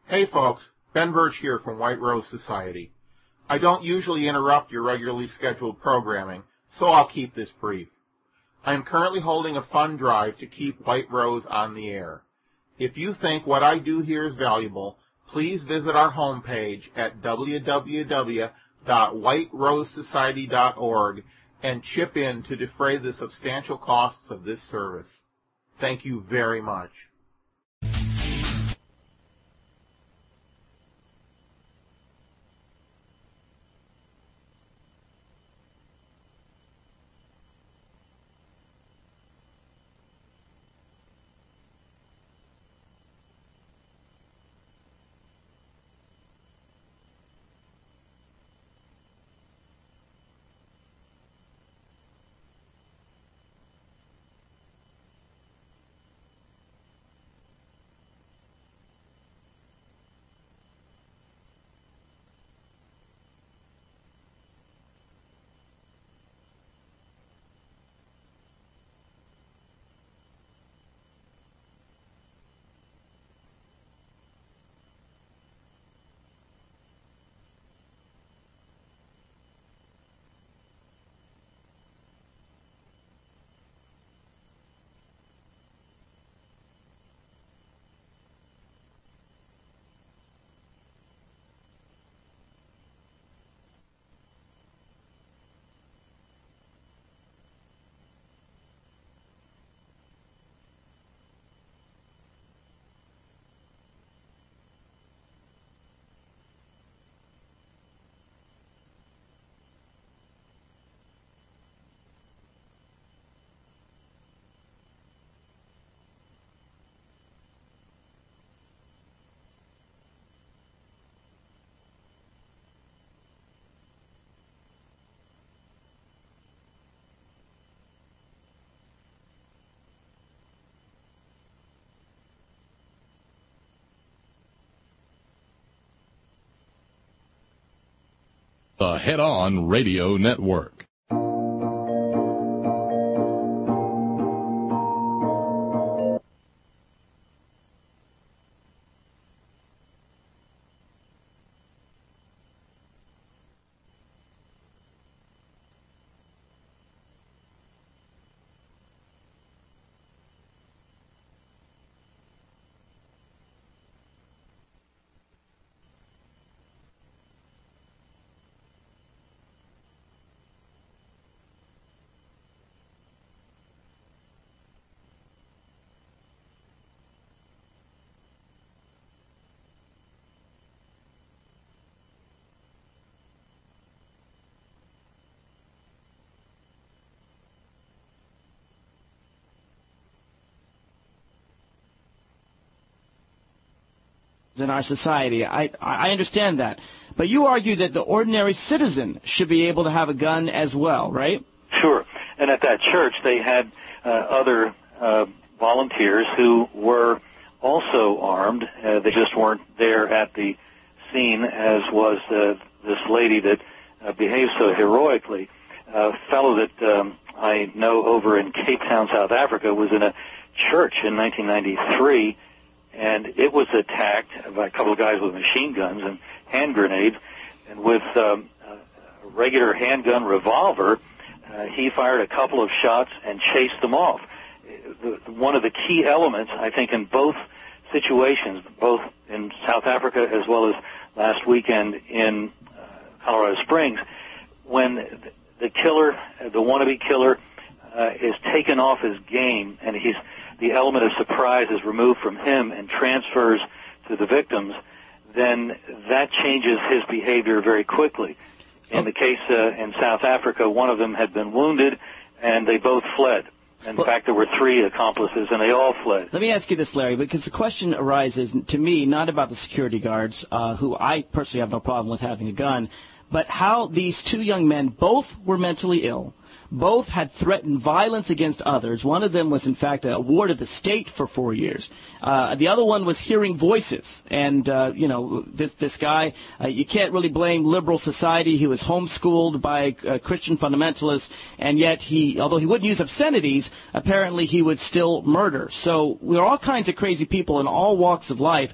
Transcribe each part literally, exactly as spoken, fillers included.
Hey folks, Ben Birch here from White Rose Society. I don't usually interrupt your regularly scheduled programming, so I'll keep this brief. I am currently holding a fund drive to keep White Rose on the air. If you think what I do here is valuable, please visit our homepage at w w w dot white rose society dot org and chip in to defray the substantial costs of this service. Thank you very much. The Head On Radio Network. In our society. I, I understand that. But you argue that the ordinary citizen should be able to have a gun as well, right? Sure. And at that church, they had uh, other uh, volunteers who were also armed. Uh, they just weren't there at the scene, as was uh, this lady that uh, behaved so heroically. A fellow that um, I know over in Cape Town, South Africa, was in a church in nineteen ninety-three, and it was attacked by a couple of guys with machine guns and hand grenades. And with um, a regular handgun revolver, uh, he fired a couple of shots and chased them off. The, one of the key elements, I think, in both situations, both in South Africa as well as last weekend in uh, Colorado Springs, when the killer, the wannabe killer, uh, is taken off his game and he's the element of surprise is removed from him and transfers to the victims, then that changes his behavior very quickly. In the case uh, in South Africa, one of them had been wounded, and they both fled. In well, fact, there were three accomplices, and they all fled. Let me ask you this, Larry, because the question arises, to me, not about the security guards, uh, who I personally have no problem with having a gun, but how these two young men both were mentally ill. Both had threatened violence against others. One of them was, in fact, a ward of the state for four years. Uh, the other one was hearing voices. And, uh, you know, this this guy, uh, you can't really blame liberal society. He was homeschooled by uh, Christian fundamentalists, and yet he, although he wouldn't use obscenities, apparently he would still murder. So we're all kinds of crazy people in all walks of life.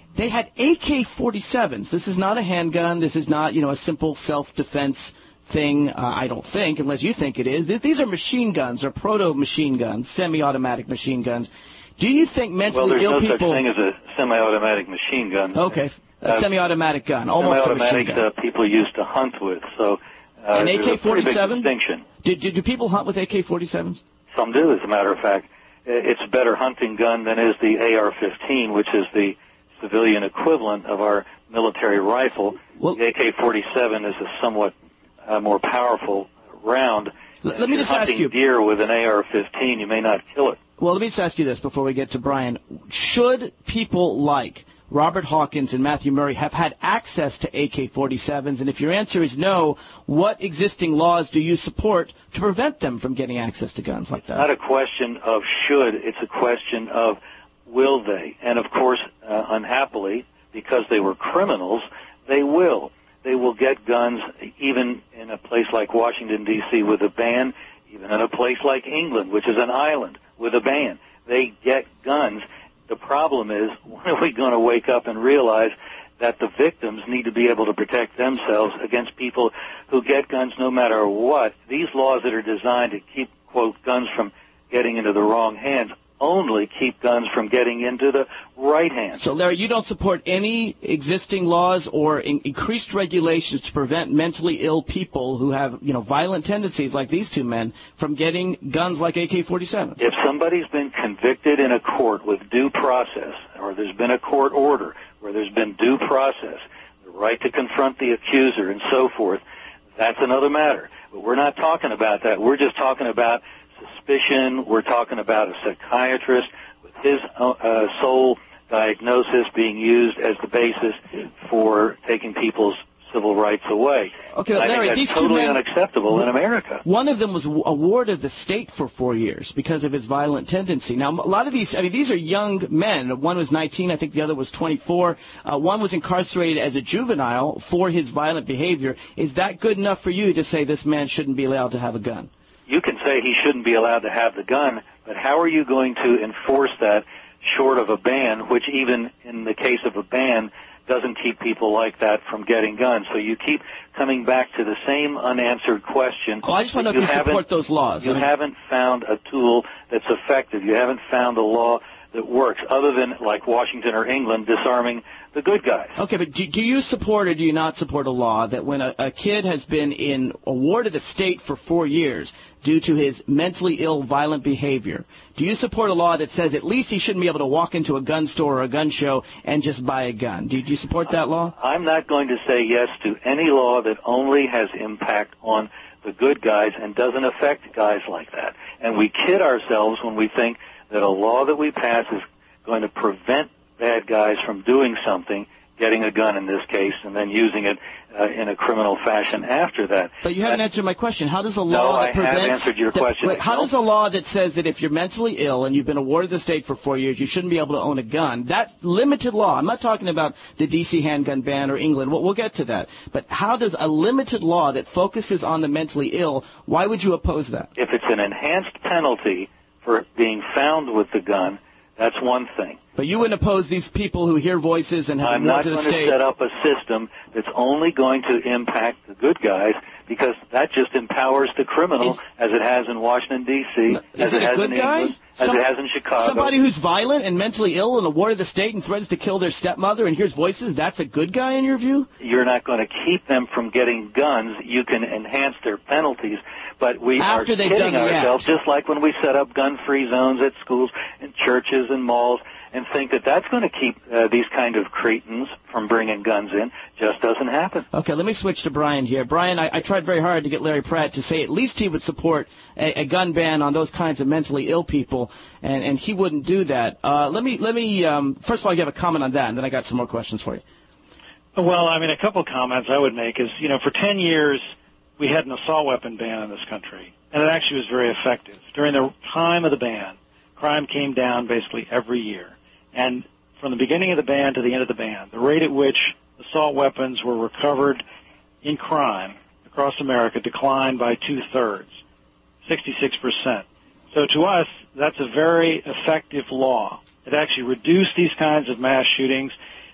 they had A K forty-sevens. This is not a handgun. This is not, you know, a simple self-defense thing, uh, I don't think, unless you think it is. These are machine guns or proto-machine guns, semi-automatic machine guns. Do you think mentally well, ill no people... Well, there's no such thing as a semi-automatic machine gun. Okay, a uh, semi-automatic gun, almost a machine gun. Uh, people used to hunt with, so uh, and A K forty-seven? There's a pretty big distinction. Do, do, do people hunt with A K forty-sevens? Some do, as a matter of fact. It's a better hunting gun than is the A R fifteen, which is the civilian equivalent of our military rifle. Well, the A K forty-seven is a somewhat uh, more powerful round. Let, let me just ask you. Hunting deer with an A R fifteen, you may not kill it. Well, let me just ask you this before we get to Brian. Should people like Robert Hawkins and Matthew Murray have had access to A K forty-sevens? And if your answer is no, what existing laws do you support to prevent them from getting access to guns like that? It's not a question of should. It's a question of will they. And, of course, uh, unhappily, because they were criminals, they will. They will get guns even in a place like Washington, D C with a ban, even in a place like England, which is an island, with a ban. They get guns. The problem is, when are we going to wake up and realize that the victims need to be able to protect themselves against people who get guns no matter what? These laws that are designed to keep, quote, guns from getting into the wrong hands only keep guns from getting into the right hands. So, Larry, you don't support any existing laws or in- increased regulations to prevent mentally ill people who have, you know, violent tendencies like these two men from getting guns like A K forty-seven? If somebody's been convicted in a court with due process, or there's been a court order where there's been due process, the right to confront the accuser and so forth, that's another matter. But we're not talking about that. We're just talking about suspicion. We're talking about a psychiatrist with his uh, sole diagnosis being used as the basis for taking people's civil rights away. Okay, I Larry, think these that's totally two men, unacceptable in America. One of them was awarded the state for four years because of his violent tendency. Now, a lot of these, I mean, these are young men. One was nineteen, I think the other was twenty-four. Uh, one was incarcerated as a juvenile for his violent behavior. Is that good enough for you to say this man shouldn't be allowed to have a gun? You can say he shouldn't be allowed to have the gun, but how are you going to enforce that short of a ban, which even in the case of a ban doesn't keep people like that from getting guns? So you keep coming back to the same unanswered question. Oh, I just want to know if you support those laws. You I mean, haven't found a tool that's effective. You haven't found a law that works, other than, like Washington or England, disarming the good guys. Okay, but do, do you support or do you not support a law that when a, a kid has been in awarded a state for four years due to his mentally ill, violent behavior, do you support a law that says at least he shouldn't be able to walk into a gun store or a gun show and just buy a gun? Do you, do you support that law? I'm not going to say yes to any law that only has impact on the good guys and doesn't affect guys like that. And we kid ourselves when we think that a law that we pass is going to prevent bad guys from doing something, getting a gun in this case, and then using it uh, in a criminal fashion after that. But you haven't that, answered my question. How does a no, law that I prevents... have answered your that, question. Wait, how does a law that says that if you're mentally ill and you've been awarded the state for four years, you shouldn't be able to own a gun, that limited law, I'm not talking about the D C handgun ban or England, we'll, we'll get to that, but how does a limited law that focuses on the mentally ill, why would you oppose that? If it's an enhanced penalty for being found with the gun, that's one thing. But you wouldn't oppose these people who hear voices and have I'm more not to the going state. to set up a system that's only going to impact the good guys, because that just empowers the criminal, is, as it has in Washington, D C, as it, it has in guy? England, as Some, it has in Chicago. Somebody who's violent and mentally ill and awarded the state and threatens to kill their stepmother and hears voices, that's a good guy in your view? You're not going to keep them from getting guns. You can enhance their penalties, but we After are they've kidding done the ourselves, act. just like when we set up gun-free zones at schools and churches and malls, and think that that's going to keep uh, these kind of cretins from bringing guns in. Just doesn't happen. Okay, let me switch to Brian here. Brian, I, I tried very hard to get Larry Pratt to say at least he would support a, a gun ban on those kinds of mentally ill people, and, and he wouldn't do that. Uh, let me, let me um, first of all, give a comment on that, and then I got some more questions for you. Well, I mean, a couple of comments I would make is, you know, for ten years we had an assault weapon ban in this country, and it actually was very effective. During the time of the ban, crime came down basically every year. And from the beginning of the ban to the end of the ban, the rate at which assault weapons were recovered in crime across America declined by two-thirds, sixty-six percent. So to us, that's a very effective law. It actually reduced these kinds of mass shootings.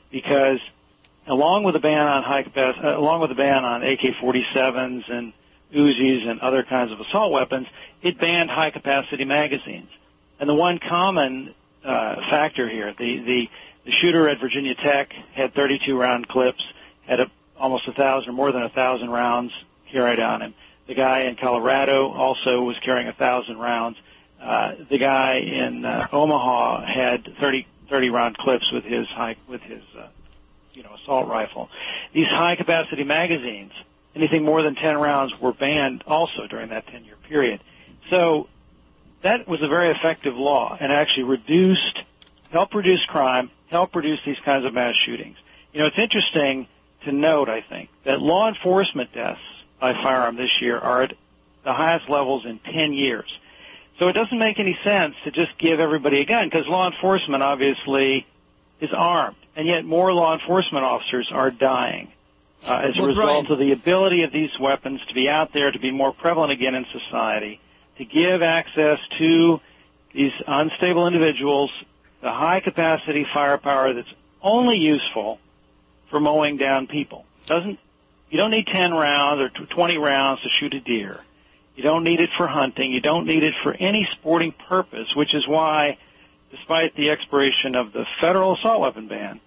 because along with the ban on high capacity, uh, along with the ban on A K forty-sevens and Uzis and other kinds of assault weapons, it banned high-capacity magazines. And the one common uh, factor here, the, the, the shooter at Virginia Tech had thirty-two round clips, had a, almost a thousand or more than a thousand rounds carried on him. The guy in Colorado also was carrying a thousand rounds. Uh, the guy in uh, Omaha had thirty, thirty round clips with his high, with his, uh, you know, assault rifle. These high-capacity magazines, anything more than ten rounds, were banned also during that ten-year period. So that was a very effective law and actually reduced, helped reduce crime, helped reduce these kinds of mass shootings. You know, it's interesting to note, I think, that law enforcement deaths by firearm this year are at the highest levels in ten years. So it doesn't make any sense to just give everybody a gun, because law enforcement obviously is armed, and yet more law enforcement officers are dying uh, as well, a result Brian, of the ability of these weapons to be out there, to be more prevalent again in society, to give access to these unstable individuals the high-capacity firepower that's only useful for mowing down people. Doesn't you don't need ten rounds or twenty rounds to shoot a deer. You don't need it for hunting. You don't need it for any sporting purpose, which is why, despite the expiration of the federal assault weapon ban,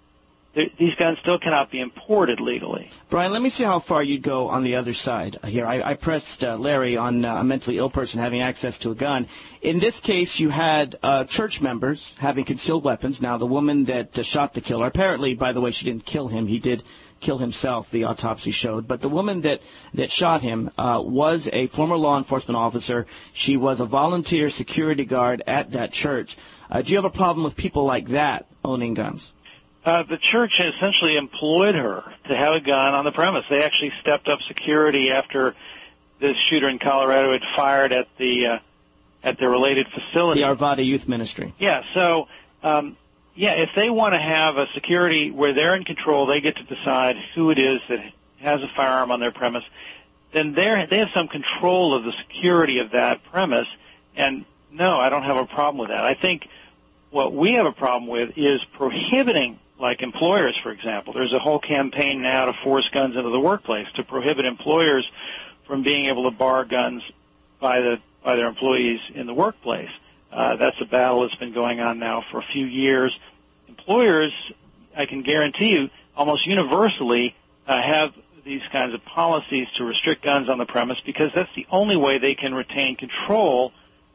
th- these guns still cannot be imported legally. Brian, let me see how far you'd go on the other side here. I, I pressed uh, Larry on uh, a mentally ill person having access to a gun. In this case, you had uh, church members having concealed weapons. Now, the woman that uh, shot the killer, apparently, by the way, she didn't kill him. He did kill himself, the autopsy showed. But the woman that, that shot him uh, was a former law enforcement officer. She was a volunteer security guard at that church. Uh, do you have a problem with people like that owning guns? Uh, the church essentially employed her to have a gun on the premise. They actually stepped up security after this shooter in Colorado had fired at the uh, at the related facility. The Arvada Youth Ministry. Yeah, so, um, yeah, if they want to have a security where they're in control, they get to decide who it is that has a firearm on their premise, then they're, they have some control of the security of that premise. And, no, I don't have a problem with that. I think what we have a problem with is prohibiting, like employers, for example. There's a whole campaign now to force guns into the workplace, to prohibit employers from being able to bar guns by the by their employees in the workplace. Uh, that's a battle that's been going on now for a few years. Employers, I can guarantee you, almost universally uh, have these kinds of policies to restrict guns on the premise, because that's the only way they can retain control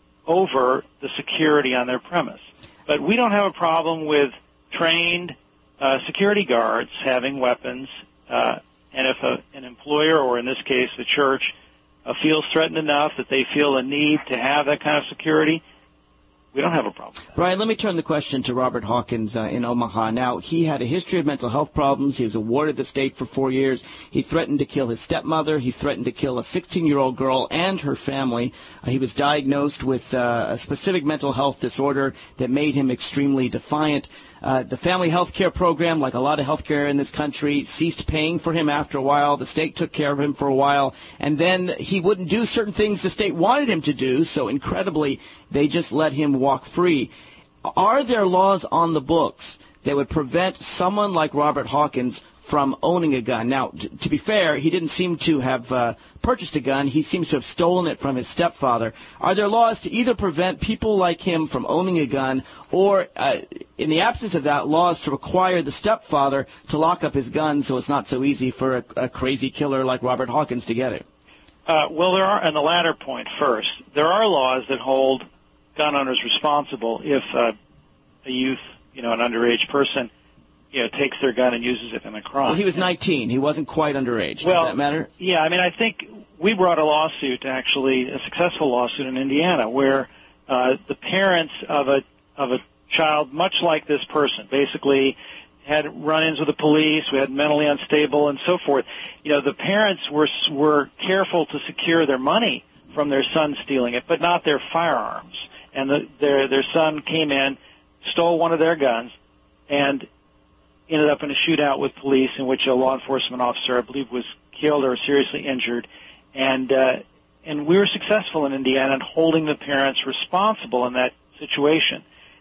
over the security on their premise. But we don't have a problem with trained uh, security guards having weapons, uh, and if a, an employer, or in this case the church, uh, feels threatened enough that they feel a need to have that kind of security, we don't have a problem. Brian, let me turn the question to Robert Hawkins uh, in Omaha. Now, he had a history of mental health problems. He was awarded the state for four years. He threatened to kill his stepmother. He threatened to kill a sixteen-year-old girl and her family. Uh, he was diagnosed with uh, a specific mental health disorder that made him extremely defiant. Uh, the family health care program, like a lot of health care in this country, ceased paying for him after a while. The state took care of him for a while. And then he wouldn't do certain things the state wanted him to do, so incredibly, they just let him walk free. Are there laws on the books that would prevent someone like Robert Hawkins from owning a gun? Now, t- to be fair, he didn't seem to have uh, purchased a gun. He seems to have stolen it from his stepfather. Are there laws to either prevent people like him from owning a gun, or, uh, in the absence of that, laws to require the stepfather to lock up his gun so it's not so easy for a, a crazy killer like Robert Hawkins to get it? Uh, well, there are, on the latter point first, there are laws that hold gun owners responsible if uh, a youth, you know, an underage person, you know, takes their gun and uses it in a crime. Well, he was nineteen. He wasn't quite underage. Well, Does that matter? Yeah, I mean, I think we brought a lawsuit, actually, a successful lawsuit in Indiana, where uh, the parents of a of a child, much like this person, basically had run-ins with the police, we had mentally unstable, and so forth. You know, the parents were were careful to secure their money from their son stealing it, but not their firearms. And the, their their son came in, stole one of their guns, and ended up in a shootout with police in which a law enforcement officer, I believe, was killed or seriously injured. And uh, and we were successful in Indiana in holding the parents responsible in that situation.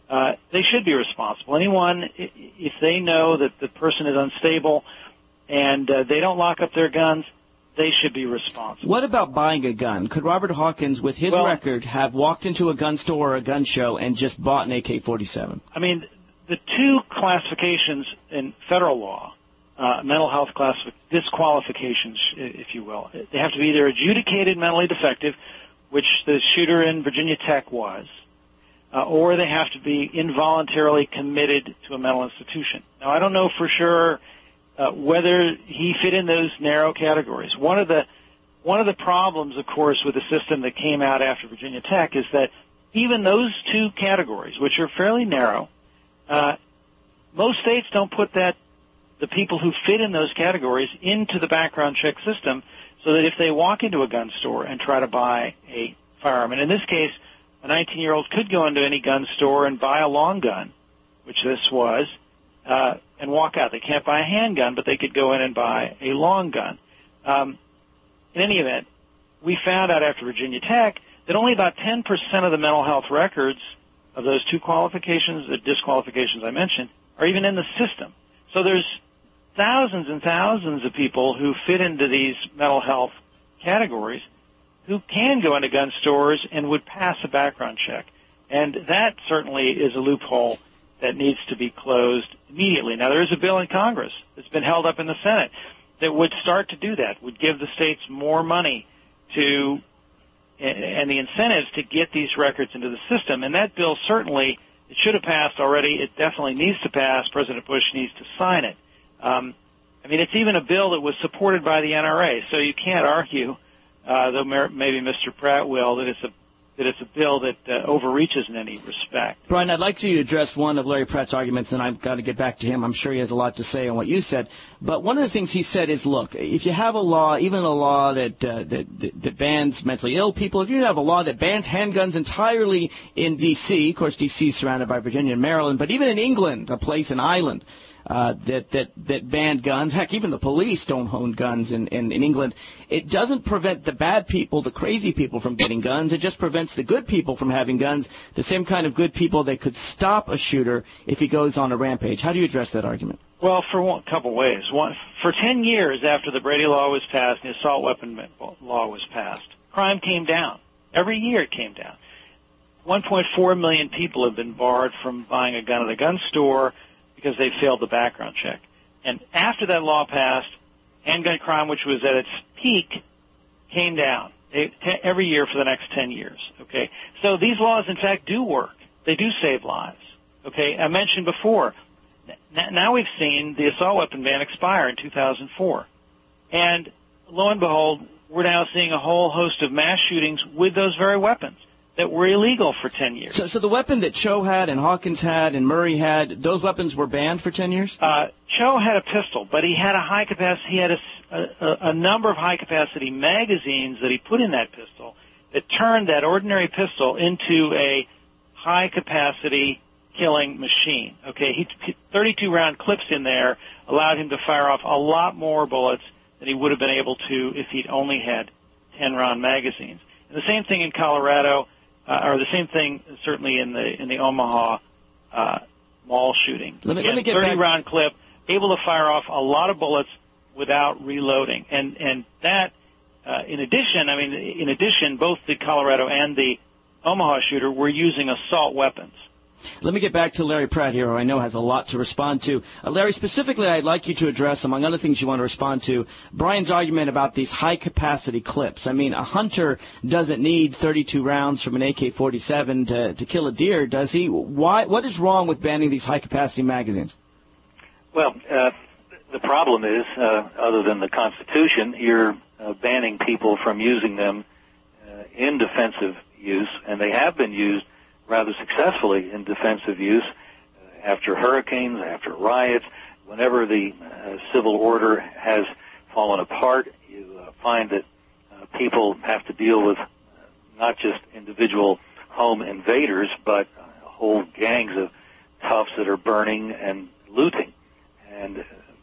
uh, they should be responsible. Anyone, if they know that the person is unstable and uh, they don't lock up their guns, they should be responsible. What about buying a gun? Could Robert Hawkins, with his well, record, have walked into a gun store or a gun show and just bought an A K forty-seven? I mean, the two classifications in federal law, uh, mental health classific- disqualifications, if you will, they have to be either adjudicated mentally defective, which the shooter in Virginia Tech was, uh, or they have to be involuntarily committed to a mental institution. Now, I don't know for sure uh, whether he fit in those narrow categories. One of the one of the problems, of course, with the system that came out after Virginia Tech is that even those two categories, which are fairly narrow, uh, most states don't put that the people who fit in those categories into the background check system, so that if they walk into a gun store and try to buy a firearm, and in this case, a nineteen-year-old could go into any gun store and buy a long gun, which this was, uh, and walk out. They can't buy a handgun, but they could go in and buy a long gun. Um, in any event, we found out after Virginia Tech that only about ten percent of the mental health records of those two qualifications, the disqualifications I mentioned, are even in the system. So there's thousands and thousands of people who fit into these mental health categories who can go into gun stores and would pass a background check. And that certainly is a loophole that needs to be closed immediately. Now, there is a bill in Congress that's been held up in the Senate that would start to do that, would give the states more money to and the incentives to get these records into the system. And that bill certainly, it should have passed already. It definitely needs to pass. President Bush needs to sign it. Um, I mean, it's even a bill that was supported by the N R A, so you can't argue, uh, though maybe Mister Pratt will, that it's a that it's a bill that uh, overreaches in any respect. Brian, I'd like you to address one of Larry Pratt's arguments, and I've got to get back to him. I'm sure he has a lot to say on what you said. But one of the things he said is, look, if you have a law, even a law that, uh, that, that, that bans mentally ill people, if you have a law that bans handguns entirely in D C, of course, D C is surrounded by Virginia and Maryland, but even in England, a place, an island, Uh, that, that, that banned guns. Heck, even the police don't own guns in, in, in England. It doesn't prevent the bad people, the crazy people from getting guns. It just prevents the good people from having guns, the same kind of good people that could stop a shooter if he goes on a rampage. How do you address that argument? Well, for one couple ways. One, for ten years after the Brady Law was passed and the assault weapon law was passed, crime came down. Every year it came down. one point four million people have been barred from buying a gun at a gun store because they failed the background check. And after that law passed, handgun crime, which was at its peak, came down it, t- every year for the next ten years. Okay, so these laws, in fact, do work. They do save lives. Okay, I mentioned before, n- now we've seen the assault weapon ban expire in two thousand four. And lo and behold, we're now seeing a whole host of mass shootings with those very weapons that were illegal for ten years. So, so the weapon that Cho had and Hawkins had and Murray had, those weapons were banned for ten years? Uh, Cho had a pistol, but he had a high capacity, he had a, a, a number of high capacity magazines that he put in that pistol that turned that ordinary pistol into a high capacity killing machine. Okay, he thirty-two round clips in there allowed him to fire off a lot more bullets than he would have been able to if he'd only had ten round magazines. And the same thing in Colorado. Uh, or the same thing, certainly in the in the Omaha uh, mall shooting. Let me, let me get thirty back. round clip, able to fire off a lot of bullets without reloading, and and that, uh, in addition, I mean, in addition, both the Colorado and the Omaha shooter were using assault weapons. Let me get back to Larry Pratt here, who I know has a lot to respond to. Uh, Larry, specifically, I'd like you to address, among other things you want to respond to, Brian's argument about these high-capacity clips. I mean, a hunter doesn't need thirty-two rounds from an A K forty-seven to, to kill a deer, does he? Why? What is wrong with banning these high-capacity magazines? Well, uh, the problem is, uh, other than the Constitution, you're uh, banning people from using them uh, in defensive use, and they have been used rather successfully in defensive use uh, after hurricanes, after riots. Whenever the uh, civil order has fallen apart, you uh, find that uh, people have to deal with uh, not just individual home invaders, but uh, whole gangs of toughs that are burning and looting. And uh,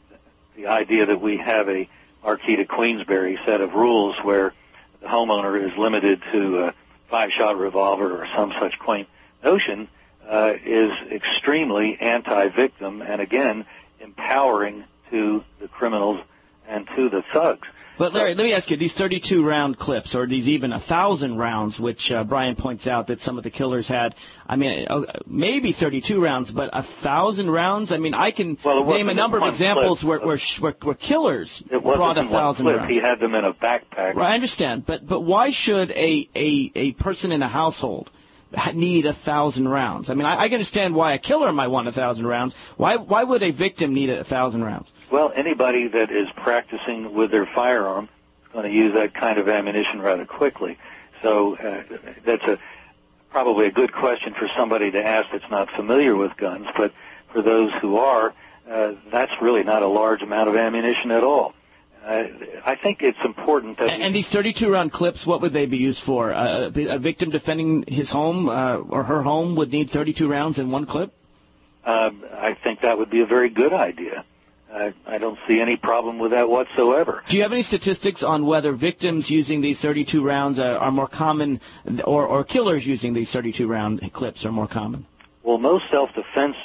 the idea that we have a Marquis de Queensberry set of rules where the homeowner is limited to a five-shot revolver or some such quaint notion uh, is extremely anti-victim and, again, empowering to the criminals and to the thugs. But, Larry, let me ask you, these thirty-two round clips, or these even one thousand rounds, which uh, Brian points out that some of the killers had, I mean, uh, maybe thirty-two rounds, but one thousand rounds? I mean, I can well, name a number of examples where, where, where, where killers it brought one thousand rounds. He had them in a backpack. Right, I understand. But, but why should a, a, a person in a household need a thousand rounds? I mean, I, I can understand why a killer might want a thousand rounds. Why why would a victim need a thousand rounds? Well, anybody that is practicing with their firearm is going to use that kind of ammunition rather quickly. So uh, that's a probably a good question for somebody to ask that's not familiar with guns. But for those who are, uh, that's really not a large amount of ammunition at all. Uh, I think it's important that... And, and these thirty-two round clips, what would they be used for? Uh, a victim defending his home uh, or her home would need thirty-two rounds in one clip? Uh, I think that would be a very good idea. Uh, I don't see any problem with that whatsoever. Do you have any statistics on whether victims using these thirty-two rounds are, are more common, or, or killers using these thirty-two round clips are more common? Well, most self-defense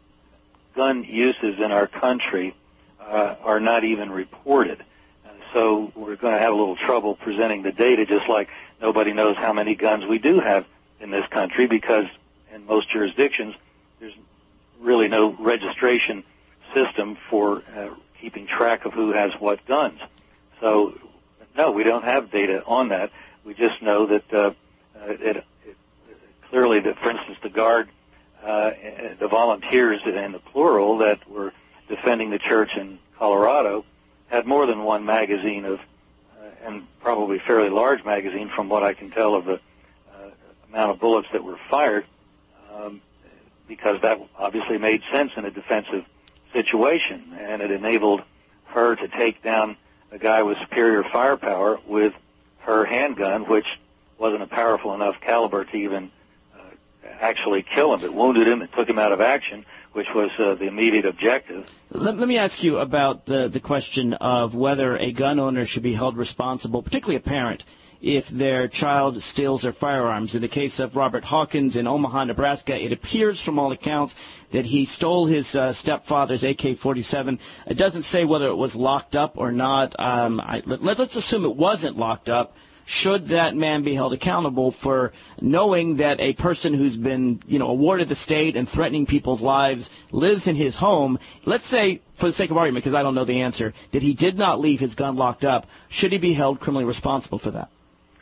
gun uses in our country uh, are not even reported. So we're going to have a little trouble presenting the data, just like nobody knows how many guns we do have in this country, because in most jurisdictions there's really no registration system for uh, keeping track of who has what guns. So, no, we don't have data on that. We just know that uh, it, it, clearly that, for instance, the Guard, uh, the volunteers in the plural that were defending the church in Colorado had more than one magazine of, uh, and probably fairly large magazine from what I can tell of the uh, amount of bullets that were fired, um, because that obviously made sense in a defensive situation, and it enabled her to take down a guy with superior firepower with her handgun, which wasn't a powerful enough caliber to even uh, actually kill him. It wounded him, it took him out of action, which was uh, the immediate objective. Let, let me ask you about the, the question of whether a gun owner should be held responsible, particularly a parent, if their child steals their firearms. In the case of Robert Hawkins in Omaha, Nebraska, it appears from all accounts that he stole his uh, stepfather's A K forty-seven. It doesn't say whether it was locked up or not. Um, I, let, let's assume it wasn't locked up. Should that man be held accountable for knowing that a person who's been, you know, awarded the state and threatening people's lives lives in his home? Let's say, for the sake of argument, because I don't know the answer, that he did not leave his gun locked up. Should he be held criminally responsible for that?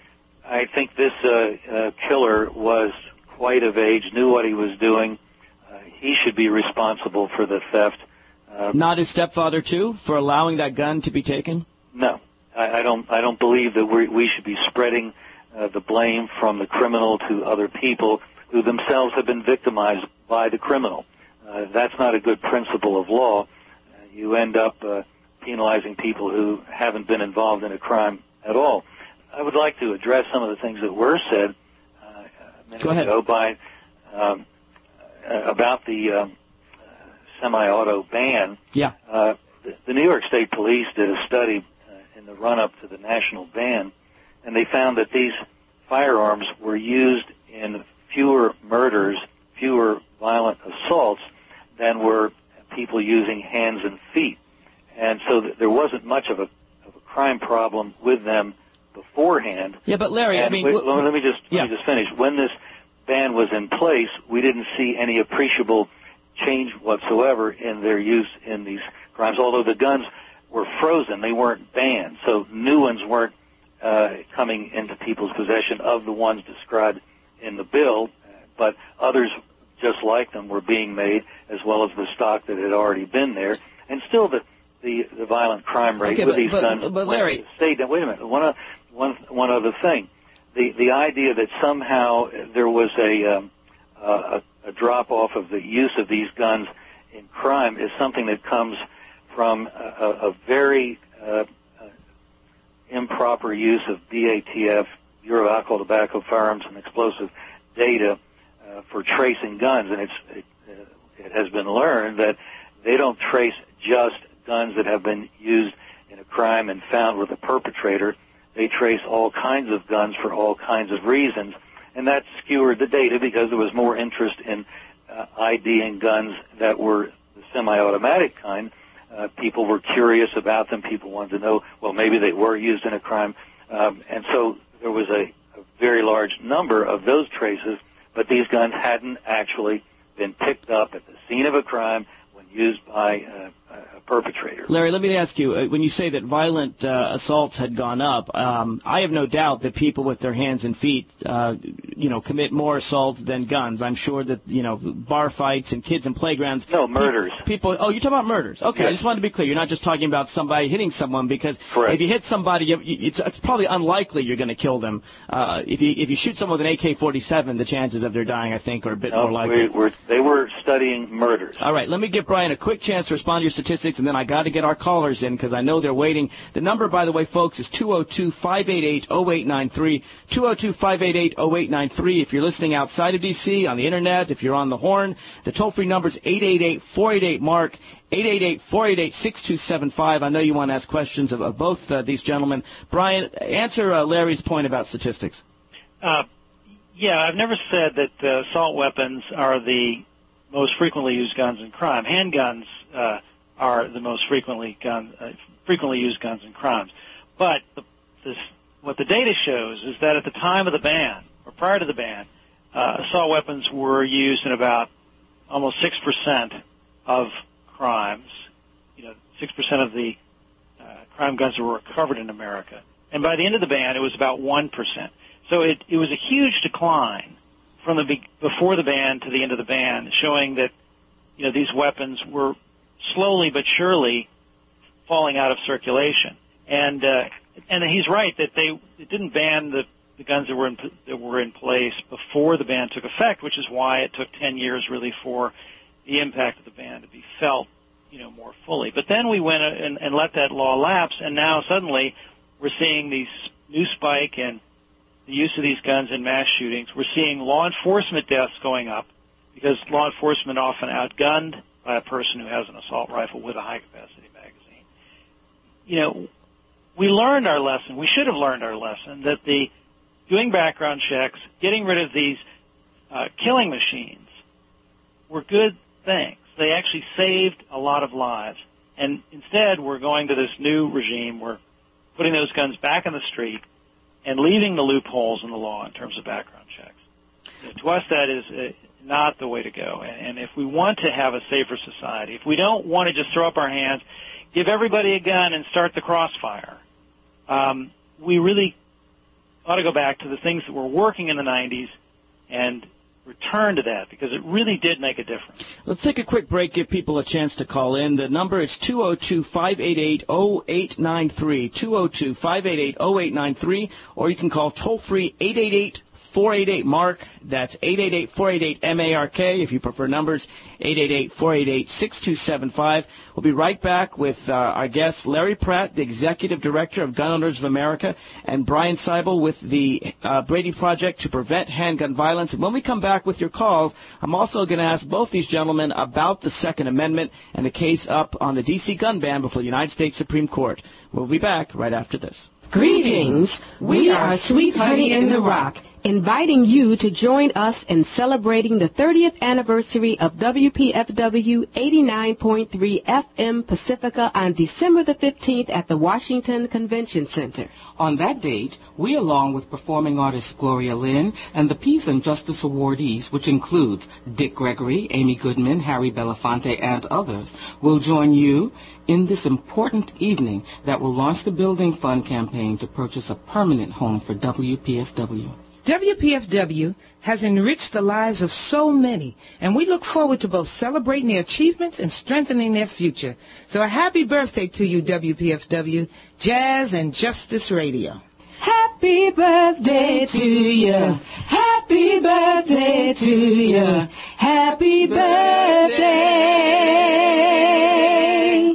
I think this uh, uh, killer was quite of age, knew what he was doing. Uh, he should be responsible for the theft. Uh, Not his stepfather, too, for allowing that gun to be taken? No. I, I don't I don't believe that we we should be spreading uh, the blame from the criminal to other people who themselves have been victimized by the criminal. Uh, that's not a good principle of law. Uh, you end up uh, penalizing people who haven't been involved in a crime at all. I would like to address some of the things that were said uh, a minute Go ahead. ago by um, uh, about the um, semi-auto ban. Yeah. Uh, the, the New York State Police did a study uh, in the run-up to the national ban, and they found that these firearms were used in fewer murders, fewer violent assaults than were people using hands and feet. And so th- there wasn't much of a, of a crime problem with them beforehand. Yeah, but Larry, and I mean... wait, w- well, let me just yeah. let me just finish. When this ban was in place, we didn't see any appreciable change whatsoever in their use in these crimes, although the guns were frozen. They weren't banned, so new ones weren't uh, coming into people's possession of the ones described in the bill, but others just like them were being made, as well as the stock that had already been there, and still the the, the violent crime rate okay, with but, these but, guns but Larry, stayed down. Wait a minute. One, one, one other thing. The the idea that somehow there was a, um, a, a drop-off of the use of these guns in crime is something that comes from a, a very uh, uh, improper use of B A T F, Bureau of Alcohol, Tobacco, Firearms, and Explosive data uh, for tracing guns. And it's, it, uh, it has been learned that they don't trace just guns that have been used in a crime and found with a perpetrator. They trace all kinds of guns for all kinds of reasons, and that skewered the data because there was more interest in uh, IDing guns that were the semi-automatic kind. Uh, people were curious about them. People wanted to know, well, maybe they were used in a crime. Um, and so there was a, a very large number of those traces, but these guns hadn't actually been picked up at the scene of a crime when used by uh, a perpetrator. Larry, let me ask you, uh, when you say that violent uh, assaults had gone up, um, I have no doubt that people with their hands and feet, uh, you know, commit more assaults than guns. I'm sure that, you know, bar fights and kids in playgrounds. No, murders. Pe- people, oh, you're talking about murders. Okay, yes. I just wanted to be clear. You're not just talking about somebody hitting someone, because Correct. if you hit somebody, you, it's, it's probably unlikely you're going to kill them. Uh, if you if you shoot someone with an A K forty-seven, the chances of their dying, I think, are a bit no, more likely. We were, they were studying murders. All right, let me give Brian a quick chance to respond to your statistics, and then I got to get our callers in because I know they're waiting. The number, by the way, folks, is two oh two, five eight eight, oh eight nine three, two oh two, five eight eight, oh eight nine three. If you're listening outside of D C, on the Internet, if you're on the Horn, the toll-free number is eight eight eight, four eight eight, MARK, eight eight eight, four eight eight, six two seven five. I know you want to ask questions of, of both uh, these gentlemen. Brian, answer uh, Larry's point about statistics. Uh, yeah, I've never said that uh, assault weapons are the most frequently used guns in crime. Handguns uh, are the most frequently gun, uh, frequently used guns in crimes. But the, this, what the data shows is that at the time of the ban, or prior to the ban, uh, assault weapons were used in about almost six percent of crimes. You know, six percent of the uh, crime guns that were recovered in America. And by the end of the ban, it was about one percent. So it, it was a huge decline from the be- before the ban to the end of the ban, showing that, you know, these weapons were slowly but surely falling out of circulation. And uh, and he's right that they it didn't ban the, the guns that were in, that were in place before the ban took effect, which is why it took ten years really for the impact of the ban to be felt, you know, more fully. But then we went and, and let that law lapse, and now suddenly we're seeing these new spike in the use of these guns in mass shootings. We're seeing law enforcement deaths going up because law enforcement often outgunned by a person who has an assault rifle with a high-capacity magazine. You know, we learned our lesson. We should have learned our lesson that the doing background checks, getting rid of these uh, killing machines were good things. They actually saved a lot of lives. And instead, we're going to this new regime. We're putting those guns back in the street and leaving the loopholes in the law in terms of background checks. You know, to us, that is uh, not the way to go. And, and if we want to have a safer society, if we don't want to just throw up our hands, give everybody a gun and start the crossfire, um, we really ought to go back to the things that were working in the nineties and return to that, because it really did make a difference. Let's take a quick break, give people a chance to call in. The number is two oh two, five eight eight, oh eight nine three, two oh two, five eight eight, oh eight nine three, or you can call toll-free eight eight eight, four eight eight, MARK. That's eight eight eight, four eight eight, M A R K. If you prefer numbers, eight eight eight, four eight eight, six two seven five. We'll be right back with uh, our guest, Larry Pratt, the Executive Director of Gun Owners of America, and Brian Seibel with the uh, Brady Project to Prevent Handgun Violence. And when we come back with your calls, I'm also going to ask both these gentlemen about the Second Amendment and the case up on the D C gun ban before the United States Supreme Court. We'll be back right after this. Greetings. We are Sweet Honey in the Rock, inviting you to join us in celebrating the thirtieth anniversary of W P F W eighty-nine point three F M Pacifica on December the fifteenth at the Washington Convention Center. On that date, we, along with performing artist Gloria Lynn and the Peace and Justice awardees, which includes Dick Gregory, Amy Goodman, Harry Belafonte, and others, will join you in this important evening that will launch the Building Fund campaign to purchase a permanent home for W P F W. W P F W has enriched the lives of so many, and we look forward to both celebrating their achievements and strengthening their future. So a happy birthday to you, W P F W, Jazz and Justice Radio. Happy birthday to you. Happy birthday to you. Happy birthday.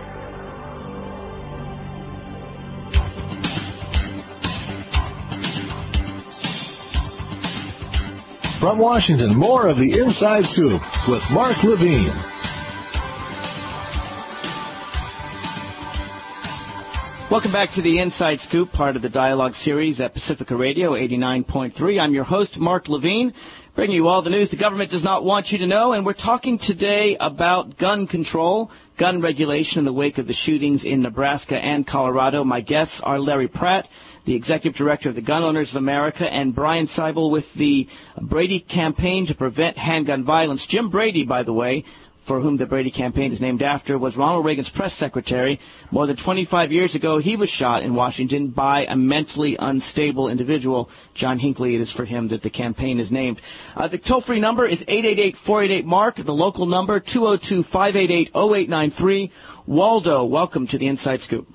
From Washington, more of the Inside Scoop with Mark Levine. Welcome back to the Inside Scoop, part of the Dialogue series at Pacifica Radio eighty-nine point three. I'm your host, Mark Levine, bringing you all the news the government does not want you to know. And we're talking today about gun control, gun regulation in the wake of the shootings in Nebraska and Colorado. My guests are Larry Pratt, the Executive Director of the Gun Owners of America, and Brian Seibel with the Brady Campaign to Prevent Handgun Violence. Jim Brady, by the way, for whom the Brady campaign is named after, was Ronald Reagan's press secretary. More than twenty-five years ago, he was shot in Washington by a mentally unstable individual. John Hinckley, it is for him that the campaign is named. Uh, the toll-free number is eight eight eight, four eight eight, MARK. The local number, two oh two, five eight eight, oh eight nine three. Waldo, welcome to the Inside Scoop.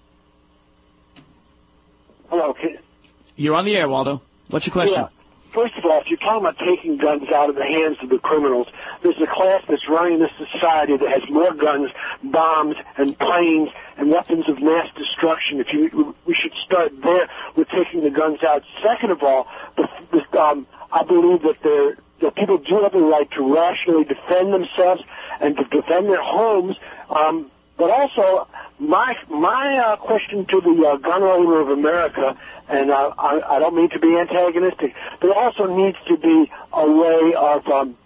Hello. Kid. You're on the air, Waldo. What's your question? Yeah. First of all, if you're talking about taking guns out of the hands of the criminals, there's a class that's running this society that has more guns, bombs, and planes, and weapons of mass destruction. If you, we should start there with taking the guns out. Second of all, the, the, um, I believe that, that people do have the right to rationally defend themselves and to defend their homes. Um, but also, my my uh, question to the uh, Gun Owner of America, and uh, I, I don't mean to be antagonistic, but it also needs to be a way of um,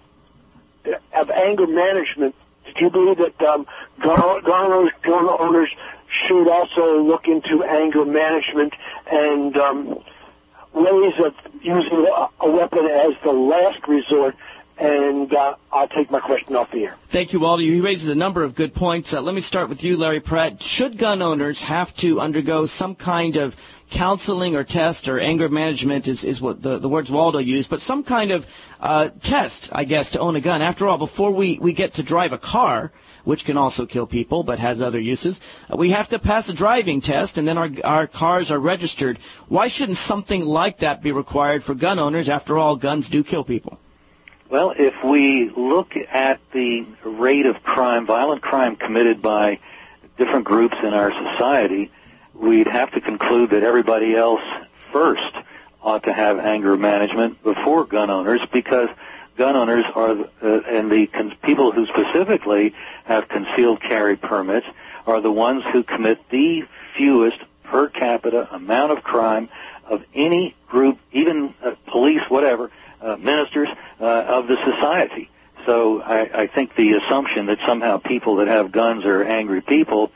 of anger management. Do you believe that um, gun, gun, owners, gun owners should also look into anger management and um, ways of using a, a weapon as the last resort? And uh, I'll take my question off the air. Thank you, Waldo. He raises a number of good points. Uh, let me start with you, Larry Pratt. Should gun owners have to undergo some kind of counseling or test, or anger management is, is what the, the words Waldo used, but some kind of uh, test, I guess, to own a gun? After all, before we, we get to drive a car, which can also kill people but has other uses, uh, we have to pass a driving test, and then our, our cars are registered. Why shouldn't something like that be required for gun owners? After all, guns do kill people. Well, if we look at the rate of crime, violent crime committed by different groups in our society, we'd have to conclude that everybody else first ought to have anger management before gun owners, because gun owners are, uh, and the con- people who specifically have concealed carry permits are the ones who commit the fewest per capita amount of crime of any group, even uh, police, whatever, Uh, ministers uh, of the society. So I, I think the assumption that somehow people that have guns are angry people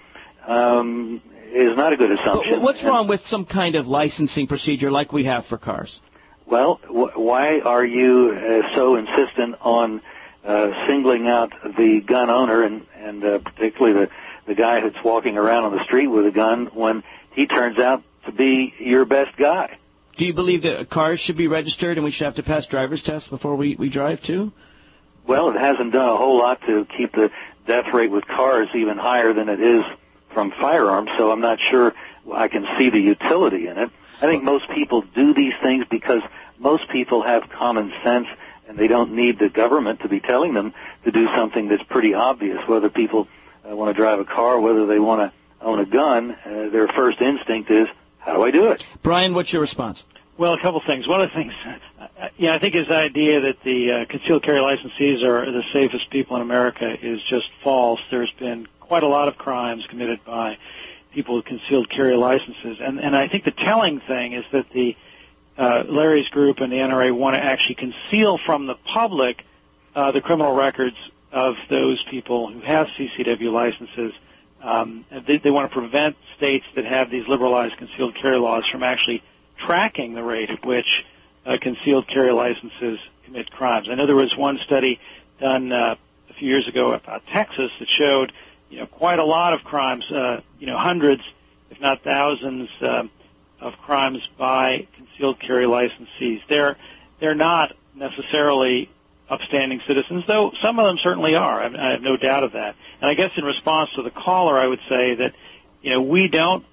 um, is not a good assumption. But what's wrong with some kind of licensing procedure like we have for cars? Well, wh- why are you uh, so insistent on uh, singling out the gun owner and, and uh, particularly the, the guy that's walking around on the street with a gun when he turns out to be your best guy? Do you believe that cars should be registered and we should have to pass driver's tests before we, we drive, too? Well, it hasn't done a whole lot to keep the death rate with cars even higher than it is from firearms, so I'm not sure I can see the utility in it. I think most people do these things because most people have common sense, and they don't need the government to be telling them to do something that's pretty obvious. Whether people uh, want to drive a car, whether they want to own a gun, uh, their first instinct is, how do I do it? Brian, what's your response? Well, a couple things. One of the things, uh, yeah, I think his idea that the uh, concealed carry licensees are the safest people in America is just false. There's been quite a lot of crimes committed by people with concealed carry licenses. And, and I think the telling thing is that the uh, Larry's group and the N R A want to actually conceal from the public uh, the criminal records of those people who have C C W licenses. Um, they, they want to prevent states that have these liberalized concealed carry laws from actually tracking the rate at which uh, concealed carry licenses commit crimes. I know there was one study done uh, a few years ago about Texas that showed, you know, quite a lot of crimes, uh, you know, hundreds, if not thousands, uh, of crimes by concealed carry licensees. They're they're not necessarily upstanding citizens, though some of them certainly are. I, I have no doubt of that. And I guess in response to the caller, I would say that, you know, we don't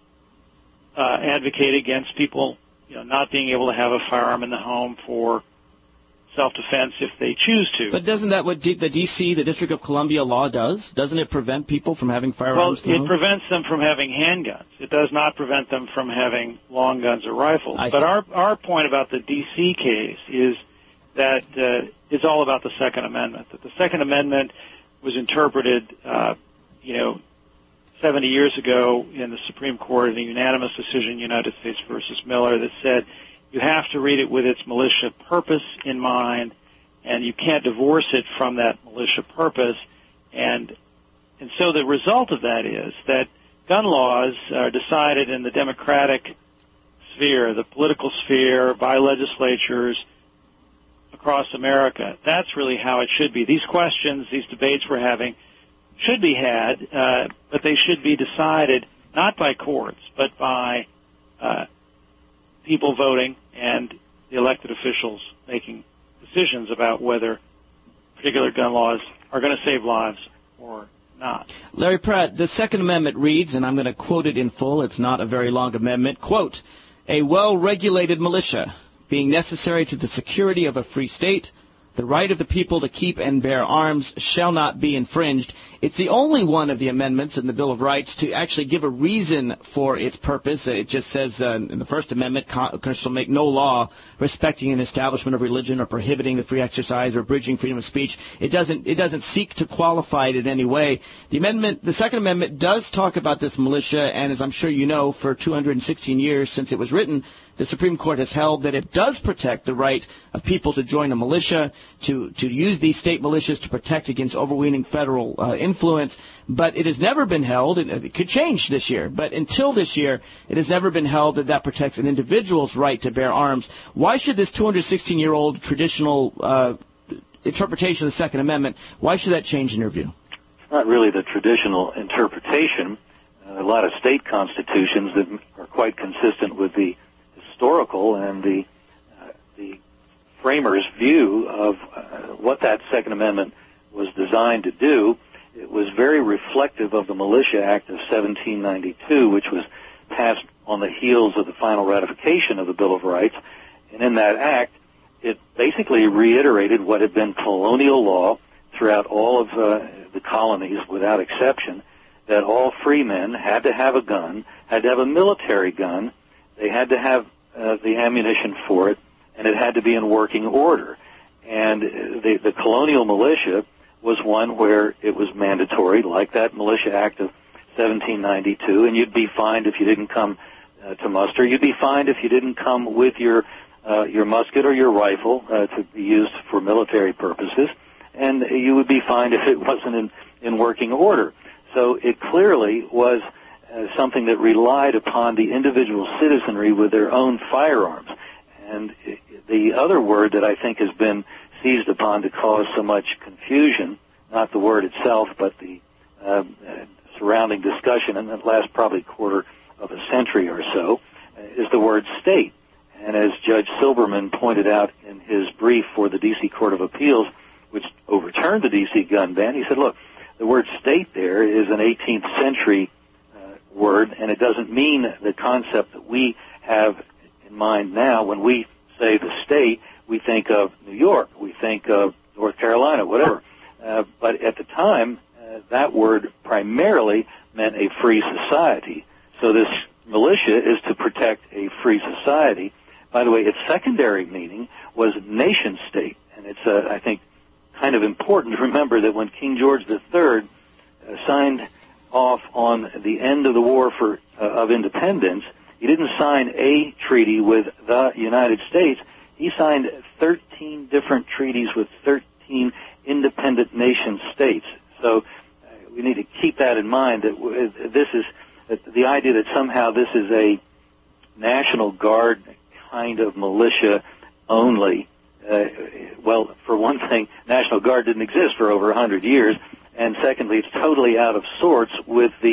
uh, advocate against people, you know, not being able to have a firearm in the home for self-defense if they choose to. But doesn't that what D- the D C, the District of Columbia law does? Doesn't it prevent people from having firearms? Well, it prevents them from having handguns. It does not prevent them from having long guns or rifles. I but see. our our point about the D C case is that uh, it's all about the Second Amendment. That the Second Amendment was interpreted, uh, you know, seventy years ago in the Supreme Court in a unanimous decision, United States versus Miller, that said you have to read it with its militia purpose in mind, and you can't divorce it from that militia purpose. And and so the result of that is that gun laws are decided in the democratic sphere, the political sphere, by legislatures across America. That's really how it should be. These questions, these debates we're having, should be had, uh, but they should be decided not by courts, but by uh, people voting and the elected officials making decisions about whether particular gun laws are going to save lives or not. Larry Pratt, the Second Amendment reads, and I'm going to quote it in full, it's not a very long amendment, quote, "A well-regulated militia, being necessary to the security of a free state, the right of the people to keep and bear arms shall not be infringed." It's the only one of the amendments in the Bill of Rights to actually give a reason for its purpose. It just says uh, in the First Amendment, Congress shall make no law respecting an establishment of religion or prohibiting the free exercise or abridging freedom of speech. It doesn't it doesn't seek to qualify it in any way. The amendment, the Second Amendment does talk about this militia, and as I'm sure you know, for two hundred sixteen years since it was written, the Supreme Court has held that it does protect the right of people to join a militia, to, to use these state militias to protect against overweening federal uh, influence, but it has never been held, and it could change this year, but until this year, it has never been held that that protects an individual's right to bear arms. Why should this two hundred sixteen-year-old traditional uh, interpretation of the Second Amendment, why should that change in your view? It's not really the traditional interpretation. Uh, a lot of state constitutions that are quite consistent with the historical and the uh, the framers' view of uh, what that Second Amendment was designed to do. It was very reflective of the Militia Act of seventeen ninety-two, which was passed on the heels of the final ratification of the Bill of Rights. And in that act, it basically reiterated what had been colonial law throughout all of uh, the colonies without exception, that all free men had to have a gun, had to have a military gun, they had to have Uh, the ammunition for it, and it had to be in working order. And the, the colonial militia was one where it was mandatory, like that Militia Act of seventeen ninety-two, and you'd be fined if you didn't come uh, to muster. You'd be fined if you didn't come with your uh, your musket or your rifle uh, to be used for military purposes, and you would be fined if it wasn't in, in working order. So it clearly was Uh, something that relied upon the individual citizenry with their own firearms. And the other word that I think has been seized upon to cause so much confusion, not the word itself, but the uh, surrounding discussion in the last probably quarter of a century or so, uh, is the word state. And as Judge Silberman pointed out in his brief for the D C Court of Appeals, which overturned the D C gun ban, he said, look, the word state there is an eighteenth century word, and it doesn't mean the concept that we have in mind now. When we say the state, we think of New York, we think of North Carolina, whatever. Uh, but at the time, uh, that word primarily meant a free society. So this militia is to protect a free society. By the way, its secondary meaning was nation state, and it's, uh, I think, kind of important to remember that when King George the Third uh, signed off on the end of the War for uh, of Independence, he didn't sign a treaty with the United States. He signed thirteen different treaties with thirteen independent nation states. So uh, we need to keep that in mind, that w- this is that the idea that somehow this is a National Guard kind of militia only. Uh, well, for one thing, National Guard didn't exist for over one hundred years. And secondly, it's totally out of sorts with the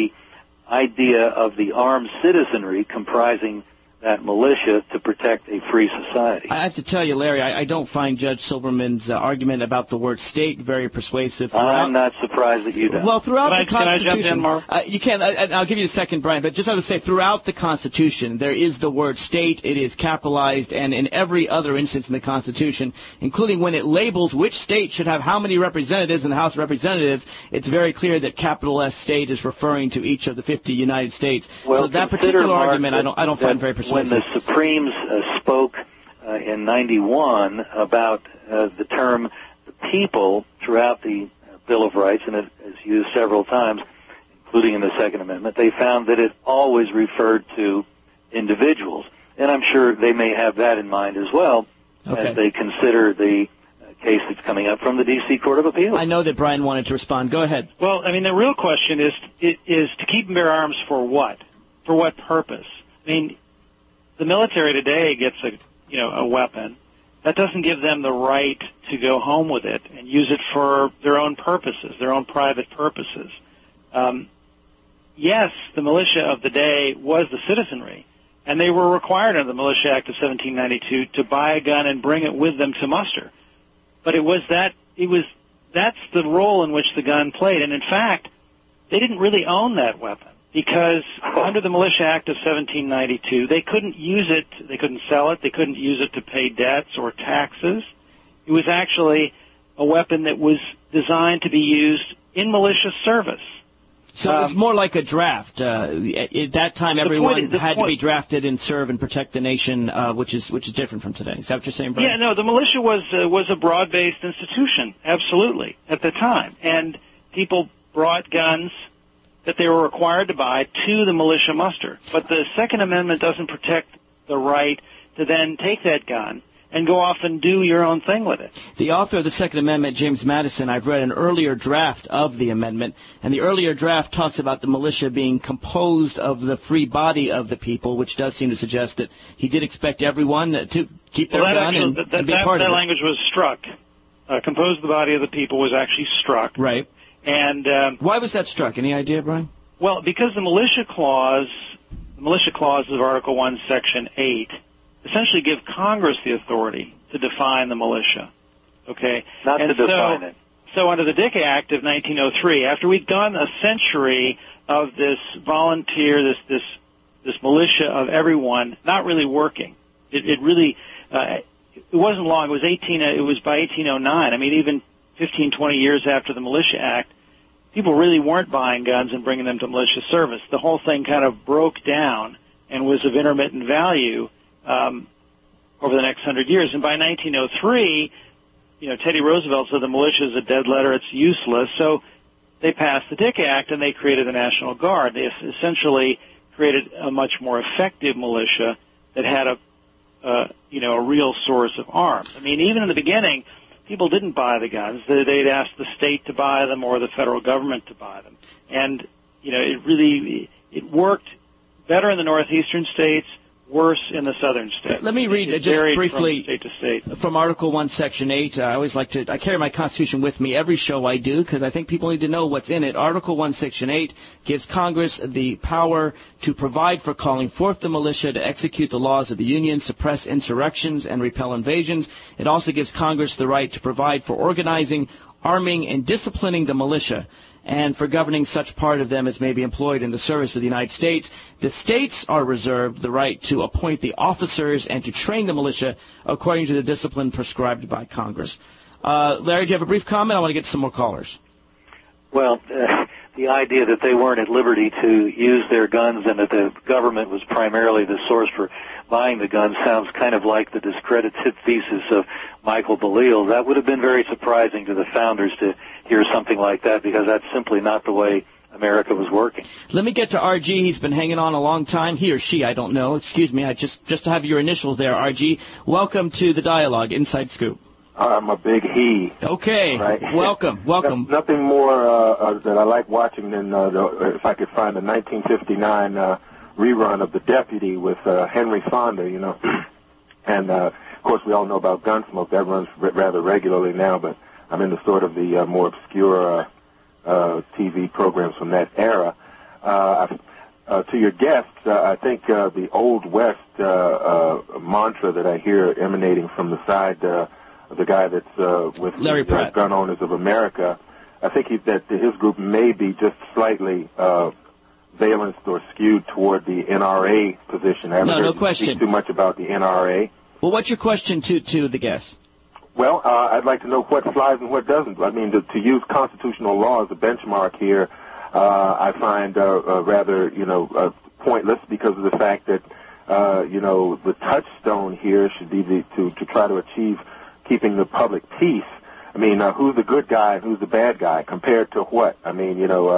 idea of the armed citizenry comprising that militia to protect a free society. I have to tell you, Larry, I, I don't find Judge Silberman's uh, argument about the word state very persuasive. Throughout. I'm not surprised that you don't. Well, throughout can the I, Constitution, can I jump in, Mark? Uh, you can. I, I'll give you a second, Brian, but just I would say, throughout the Constitution, there is the word state. It is capitalized, and in every other instance in the Constitution, including when it labels which state should have how many representatives in the House of Representatives, it's very clear that capital S state is referring to each of the fifty United States. Well, so that particular Mark, argument, that, I don't, I don't find very persuasive. When the Supremes uh, spoke uh, in ninety-one about uh, the term the people throughout the uh, Bill of Rights, and it is used several times, including in the Second Amendment, they found that it always referred to individuals. And I'm sure they may have that in mind as well okay. as they consider the case that's coming up from the D C Court of Appeals. I know that Brian wanted to respond. Go ahead. Well, I mean, the real question is is to keep and bear arms for what? For what purpose? I mean, the military today gets a you know a weapon. That doesn't give them the right to go home with it and use it for their own purposes, their own private purposes. Um, yes, the militia of the day was the citizenry, and they were required under the Militia Act of seventeen ninety-two to buy a gun and bring it with them to muster. But it was that it was that's the role in which the gun played, and in fact, they didn't really own that weapon because under the Militia Act of seventeen ninety-two, they couldn't use it, they couldn't sell it, they couldn't use it to pay debts or taxes. It was actually a weapon that was designed to be used in militia service. So um, it was more like a draft. Uh, at that time, everyone point, had point, to be drafted and serve and protect the nation, uh, which is which is different from today. Is that what you're saying, Brian? Yeah, no, the militia was uh, was a broad-based institution, absolutely, at the time. And people brought guns that they were required to buy to the militia muster. But the Second Amendment doesn't protect the right to then take that gun and go off and do your own thing with it. The author of the Second Amendment, James Madison, I've read an earlier draft of the amendment, and the earlier draft talks about the militia being composed of the free body of the people, which does seem to suggest that he did expect everyone to keep their well, gun actually, and, that, and be that, part that of it. That language was struck. Uh, composed the body of the people was actually struck. Right. And um, why was that struck? Any idea, Brian? Well, because the militia clause, the militia clause of Article one, Section eight, essentially give Congress the authority to define the militia, okay? Not and to define so, it. So under the Dick Act of nineteen oh three, after we'd gone a century of this volunteer, this this this militia of everyone not really working, it, it really uh, it wasn't long. It was eighteen. It was by eighteen oh nine. I mean, even fifteen, twenty years after the Militia Act, people really weren't buying guns and bringing them to militia service. The whole thing kind of broke down and was of intermittent value. Um, over the next hundred years. And by nineteen oh three, you know, Teddy Roosevelt said the militia is a dead letter, it's useless. So they passed the Dick Act and they created the National Guard. They essentially created a much more effective militia that had a, uh, you know, a real source of arms. I mean, even in the beginning, people didn't buy the guns. They'd ask the state to buy them or the federal government to buy them. And, you know, it really, it worked better in the northeastern states, worse in the southern states. Let me read it just briefly from state to state. From Article one, Section eight. Uh, I always like to, I carry my Constitution with me every show I do because I think people need to know what's in it. Article one, Section eight gives Congress the power to provide for calling forth the militia to execute the laws of the Union, suppress insurrections, and repel invasions. It also gives Congress the right to provide for organizing, arming, and disciplining the militia, and for governing such part of them as may be employed in the service of the United States. The states are reserved the right to appoint the officers and to train the militia according to the discipline prescribed by Congress. Uh, Larry, do you have a brief comment? I want to get some more callers. Well, uh, the idea that they weren't at liberty to use their guns and that the government was primarily the source for buying the guns sounds kind of like the discredited thesis of Michael Belial. That would have been very surprising to the founders to hear something like that because that's simply not the way America was working. Let me get to R G. He's been hanging on a long time. He or she, I don't know. Excuse me. I just just to have your initials there, R G. Welcome to the dialogue, Inside Scoop. I'm a big he. Okay. Right? Welcome. Welcome. No, nothing more uh, uh, that I like watching than uh, the, if I could find the nineteen fifty-nine uh, rerun of The Deputy with uh, Henry Fonda, you know. and, uh, of course, we all know about Gunsmoke. That runs r- rather regularly now, but I'm into sort of the uh, more obscure uh, uh, T V programs from that era. Uh, uh, to your guests, uh, I think uh, the Old West uh, uh, mantra that I hear emanating from the side uh, of the guy that's uh, with Larry the uh, Gun Owners of America, I think he, that his group may be just slightly uh, valenced or skewed toward the N R A position. I haven't no, heard no you question. speak too much about the N R A. Well, what's your question to, to the guests? Well, uh, I'd like to know what flies and what doesn't. I mean, to, to use constitutional law as a benchmark here, uh, I find uh, uh, rather, you know, uh, pointless because of the fact that, uh, you know, the touchstone here should be the, to, to try to achieve keeping the public peace. I mean, uh, who's the good guy and who's the bad guy compared to what? I mean, you know, uh,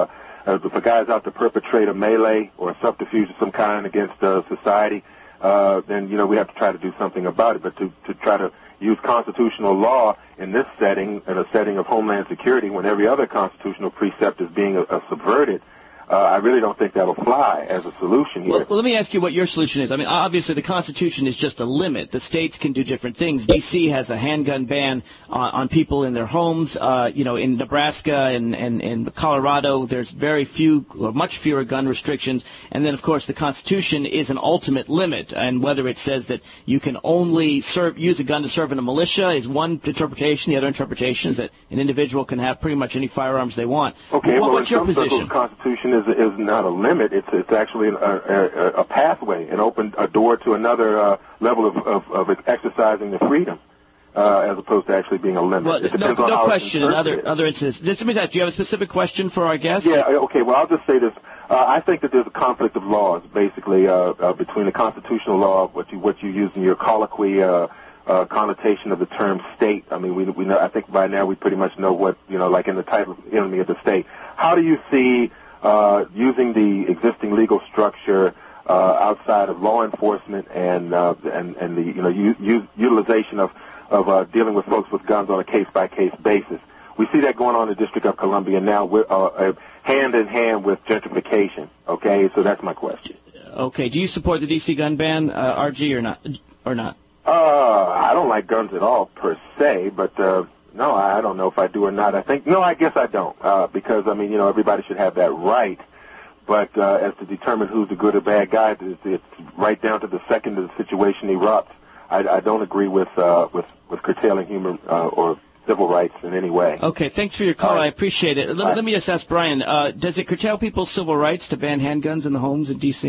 uh, if a guy's out to perpetrate a melee or a subterfuge of some kind against uh, society, uh, then, you know, we have to try to do something about it. But to, to try to use constitutional law in this setting, in a setting of homeland security, when every other constitutional precept is being uh, subverted, Uh, I really don't think that'll fly as a solution here. Well, well, let me ask you what your solution is. I mean, obviously the Constitution is just a limit. The states can do different things. D C has a handgun ban on, on people in their homes. Uh, you know, in Nebraska and, and, and Colorado, there's very few, or much fewer gun restrictions. And then, of course, the Constitution is an ultimate limit. And whether it says that you can only serve, use a gun to serve in a militia is one interpretation. The other interpretation is that an individual can have pretty much any firearms they want. Okay, what, well, what's in your some position? circles, the Constitution is is not a limit. It's it's actually a, a, a pathway, an open a door to another uh, level of, of, of exercising the freedom, uh, as opposed to actually being a limit. Well, it depends no, on no how question. In it's other other instances, just let me ask, do you have a specific question for our guest? Yeah. Okay. Well, I'll just say this. Uh, I think that there's a conflict of laws, basically, uh, uh, between the constitutional law, what you what you use in your colloquy. Uh, Uh, connotation of the term state. I mean, we we know. I think by now we pretty much know what, you know, like in the title, enemy of the state. How do you see uh, using the existing legal structure uh, outside of law enforcement and uh, and and the you know u- u- utilization of of uh, dealing with folks with guns on a case by case basis? We see that going on in the District of Columbia now, with, uh, uh, hand in hand with gentrification. Okay, so that's my question. Okay, do you support the D C gun ban, uh, R G, or not? Or not? Uh, I don't like guns at all per se, but uh, no, I don't know if I do or not. I think no, I guess I don't, uh, because I mean, you know, everybody should have that right. But uh, as to determine who's the good or bad guy, it's, it's right down to the second the situation erupts. I, I don't agree with uh, with with curtailing human uh, or civil rights in any way. Okay, thanks for your call. Right. I appreciate it. Let, let me just ask Brian: uh, does it curtail people's civil rights to ban handguns in the homes in D C?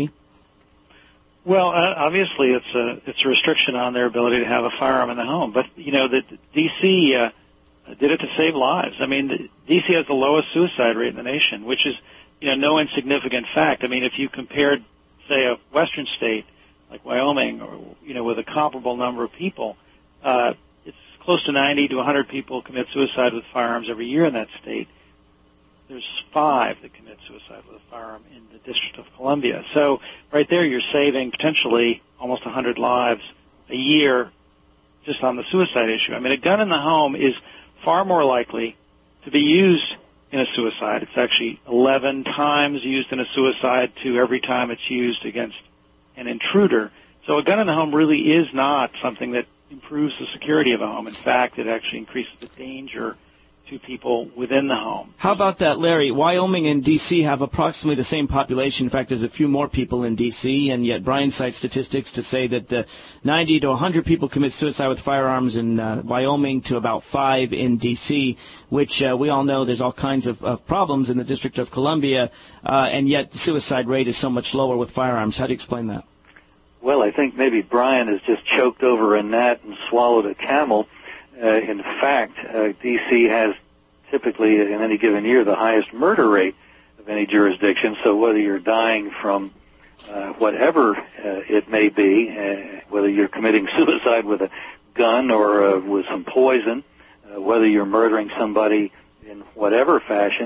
Well, uh, obviously, it's a it's a restriction on their ability to have a firearm in the home. But you know, the D C uh, did it to save lives. I mean, the, D C has the lowest suicide rate in the nation, which is, you know, no insignificant fact. I mean, if you compared, say, a western state like Wyoming, or you know, with a comparable number of people, uh, it's close to ninety to one hundred people commit suicide with firearms every year in that state. There's five that commit suicide with a firearm in the District of Columbia. So right there you're saving potentially almost one hundred lives a year just on the suicide issue. I mean, a gun in the home is far more likely to be used in a suicide. It's actually eleven times used in a suicide to every time it's used against an intruder. So a gun in the home really is not something that improves the security of a home. In fact, it actually increases the danger to people within the home. How about that, Larry? Wyoming and D C have approximately the same population. In fact, there's a few more people in D C, and yet Brian cites statistics to say that uh, ninety to one hundred people commit suicide with firearms in uh, Wyoming to about five in D C, which uh, we all know there's all kinds of, of problems in the District of Columbia, uh, and yet the suicide rate is so much lower with firearms. How do you explain that? Well, I think maybe Brian has just choked over a gnat and swallowed a camel. Uh, in fact, uh, D C has typically in any given year the highest murder rate of any jurisdiction. So whether you're dying from uh, whatever uh, it may be, uh, whether you're committing suicide with a gun or uh, with some poison, uh, whether you're murdering somebody in whatever fashion,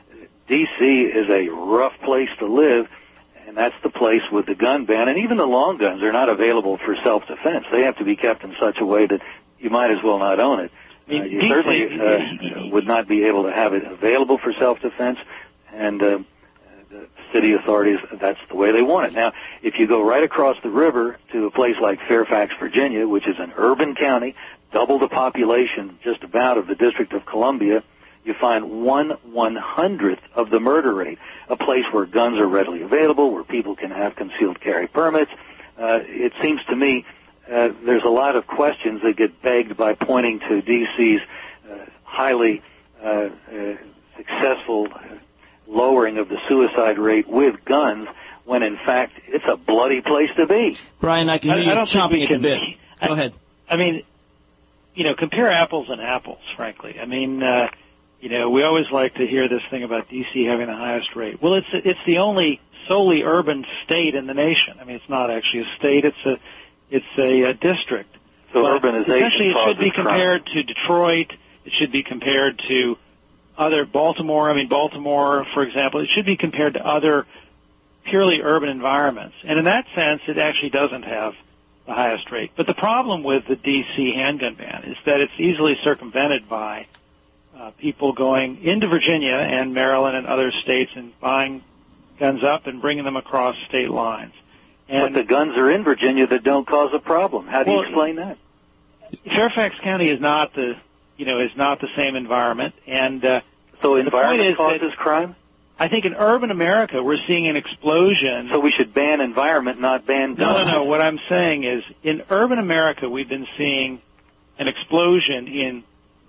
D C is a rough place to live, and that's the place with the gun ban. And even the long guns are not available for self-defense. They have to be kept in such a way that you might as well not own it. Uh, you certainly uh, would not be able to have it available for self-defense, and uh, the city authorities, that's the way they want it. Now, if you go right across the river to a place like Fairfax, Virginia, which is an urban county, double the population just about of the District of Columbia, you find one one-hundredth of the murder rate, a place where guns are readily available, where people can have concealed carry permits. Uh, it seems to me Uh, there's a lot of questions that get begged by pointing to D C's uh, highly uh, uh, successful lowering of the suicide rate with guns, when in fact it's a bloody place to be. Brian, I can hear I, you I chomping at the bit. I, Go ahead. I mean, you know, compare apples and apples, frankly. I mean, uh, you know, we always like to hear this thing about D C having the highest rate. Well, it's it's the only solely urban state in the nation. I mean, it's not actually a state; it's a It's a, a district. So but urbanization essentially, it should be causes compared crime. to Detroit. It should be compared to other Baltimore. I mean, Baltimore, for example, it should be compared to other purely urban environments. And in that sense, it actually doesn't have the highest rate. But the problem with the D C handgun ban is that it's easily circumvented by uh, people going into Virginia and Maryland and other states and buying guns up and bringing them across state lines. And but the guns are in Virginia that don't cause a problem. How do you well, explain that? Fairfax County is not the, you know, is not the same environment, and uh, so environment the point is causes that crime. I think in urban America we're seeing an explosion. So we should ban environment, not ban guns. No, no, no. What I'm saying is, in urban America, we've been seeing an explosion in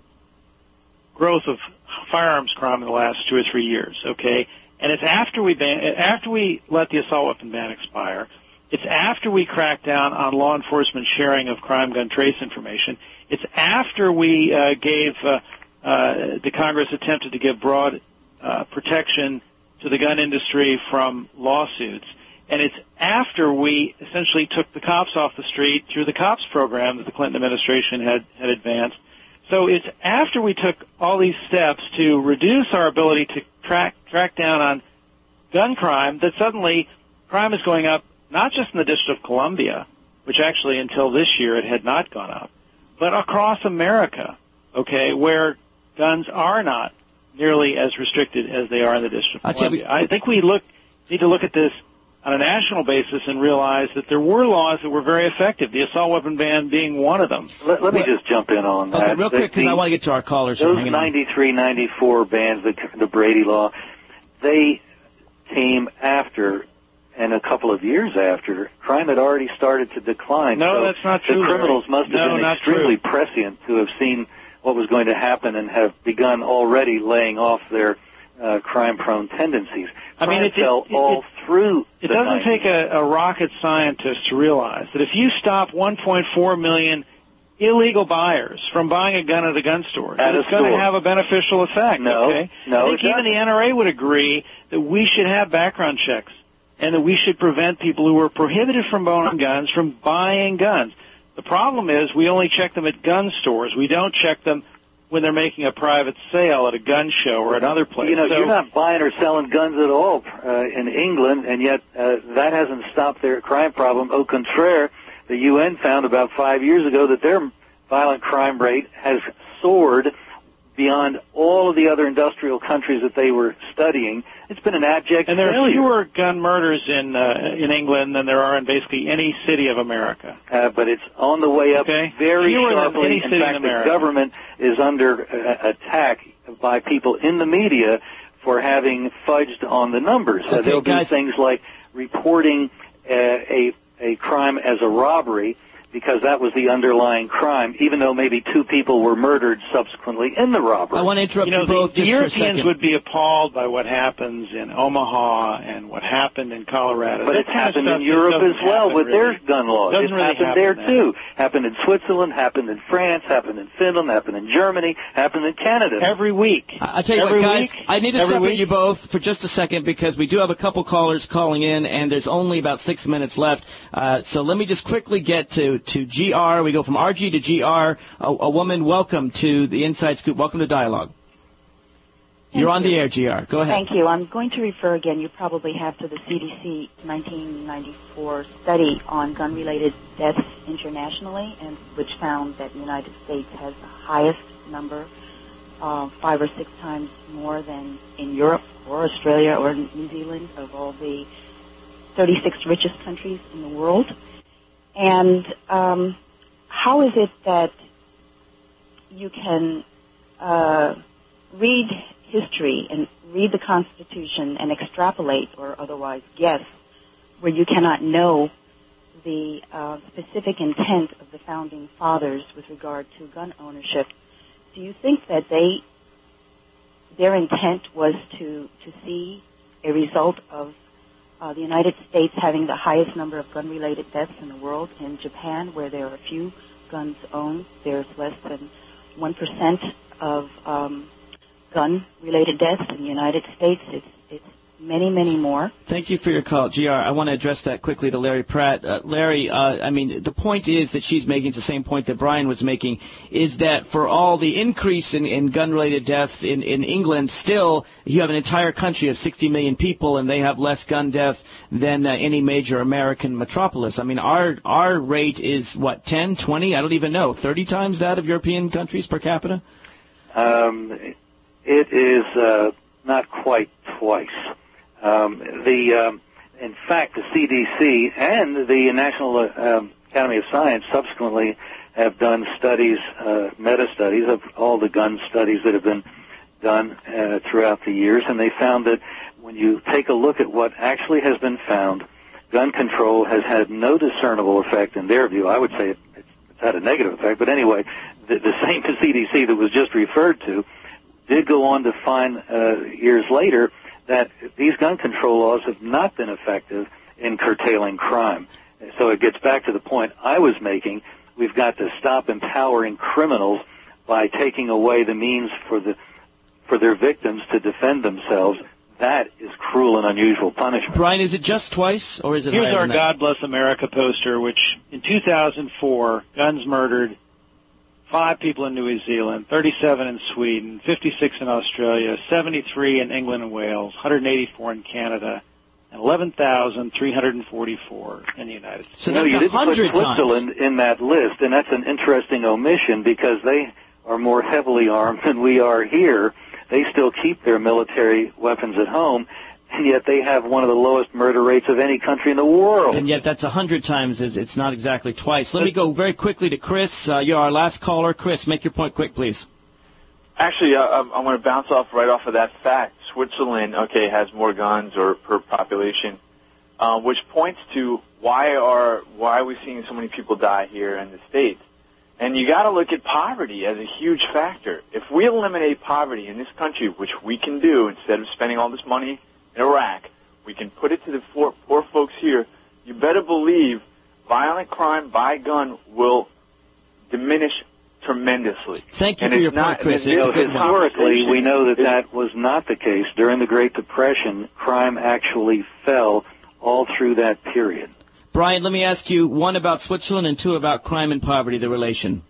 growth of firearms crime in the last two or three years. Okay, and it's after we ban, after we let the assault weapon ban expire. It's after we crack down on law enforcement sharing of crime gun trace information. It's after we uh, gave uh, uh, the Congress attempted to give broad uh, protection to the gun industry from lawsuits. And it's after we essentially took the cops off the street through the COPS program that the Clinton administration had, had advanced. So it's after we took all these steps to reduce our ability to track, track down on gun crime that suddenly crime is going up, not just in the District of Columbia, which actually until this year it had not gone up, but across America, okay, where guns are not nearly as restricted as they are in the District of Columbia. I think we look need to look at this on a national basis and realize that there were laws that were very effective, the assault weapon ban being one of them. Let, let me just jump in on okay, that. Real quick, because I want to get to our callers. Those ninety-three, ninety-four bans, the, the Brady Law, they came after and a couple of years after, crime had already started to decline. No, so that's not true. The criminals Larry. must have no, been extremely true. prescient to have seen what was going to happen and have begun already laying off their uh, crime-prone tendencies. I mean, it, fell it, all it, through It the doesn't nineties. take a, a rocket scientist to realize that if you stop one point four million illegal buyers from buying a gun at a gun store, At it's a going to store. have a beneficial effect. No, okay? no, I think it even doesn't. the N R A would agree that we should have background checks and that we should prevent people who are prohibited from owning guns from buying guns. The problem is we only check them at gun stores. We don't check them when they're making a private sale at a gun show or another place. You know, so, you're not buying or selling guns at all uh, in England, and yet uh, that hasn't stopped their crime problem. Au contraire, the U N found about five years ago that their violent crime rate has soared beyond all of the other industrial countries that they were studying. It's been an abject And there failure. are fewer gun murders in uh, in England than there are in basically any city of America. Uh, but it's on the way up okay. very Fewer sharply. Than any in city fact, in the America. government is under uh, attack by people in the media for having fudged on the numbers. Okay, uh, they'll guys. do things like reporting uh, a a crime as a robbery because that was the underlying crime, even though maybe two people were murdered subsequently in the robbery. I want to interrupt you know, you both the, the just Europeans for a second. would be appalled by what happens in Omaha and what happened in Colorado. But That it's kind of happened stuff in Europe just as doesn't well happen, with really. their gun laws. Doesn't It's really happened happen there there. too. Happened in Switzerland, happened in France, happened in Finland, happened in Germany, happened in Canada. Every week. I- I'll tell you Every what, guys, week, I need to every separate week. you both for just a second because we do have a couple callers calling in, and there's only about six minutes left. Uh, so let me just quickly get to, to G R. We go from R G to G R. A, a woman, welcome to the Inside Scoop. Welcome to Dialogue. Thank You're on you. the air, G R. Go ahead. Thank you. I'm going to refer again, you probably have, to the C D C nineteen ninety-four study on gun-related deaths internationally, and which found that the United States has the highest number, uh, five or six times more than in Europe or Australia or New Zealand, of all the thirty-six richest countries in the world. And um, how is it that you can uh, read history and read the Constitution and extrapolate or otherwise guess where you cannot know the uh, specific intent of the Founding Fathers with regard to gun ownership? Do you think that they, their intent was to, to see a result of uh, the United States having the highest number of gun-related deaths in the world? In Japan, where there are few guns owned, there's less than one percent of um, gun-related deaths. In the United States, it's, it's many, many more. Thank you for your call, G R. I want to address that quickly to Larry Pratt. Uh, Larry, uh, I mean, the point is that she's making, it's the same point that Brian was making, is that for all the increase in, in gun-related deaths in, in England, still you have an entire country of sixty million people, and they have less gun deaths than uh, any major American metropolis. I mean, our our rate is, what, ten, twenty, I don't even know, thirty times that of European countries per capita? Um, it is uh, not quite twice. Um, the, um, in fact, the C D C and the National uh, um, Academy of Science subsequently have done studies, uh, meta-studies of all the gun studies that have been done uh, throughout the years, and they found that when you take a look at what actually has been found, gun control has had no discernible effect in their view. I would say it, it's had a negative effect, but anyway, the, the same C D C that was just referred to did go on to find uh, years later that these gun control laws have not been effective in curtailing crime. So it gets back to the point I was making. We've got to stop empowering criminals by taking away the means for the for their victims to defend themselves. That is cruel and unusual punishment. Brian, is it just twice, or is it Here's higher our than that? God Bless America poster, which in two thousand four, guns murdered five people in New Zealand, thirty-seven in Sweden, fifty-six in Australia, seventy-three in England and Wales, one hundred eighty-four in Canada, and eleven thousand three hundred forty-four in the United States. So no, that's you didn't put Switzerland times. in that list, and that's an interesting omission because they are more heavily armed than we are here. They still keep their military weapons at home, and yet they have one of the lowest murder rates of any country in the world. And yet that's a hundred times. It's, it's not exactly twice. Let me go very quickly to Chris. Uh, you're our last caller. Chris, make your point quick, please. Actually, uh, I want to bounce off right off of that fact. Switzerland, okay, has more guns or per population, uh, which points to why are why are we seeing so many people die here in the States? And you got to look at poverty as a huge factor. If we eliminate poverty in this country, which we can do instead of spending all this money in Iraq, we can put it to the poor, poor folks here. You better believe violent crime by gun will diminish tremendously. Thank you and for your not, point, Chris. You know, historically, we know that that was not the case. During the Great Depression, crime actually fell all through that period. Brian, let me ask you, one, about Switzerland, and two, about crime and poverty, the relation.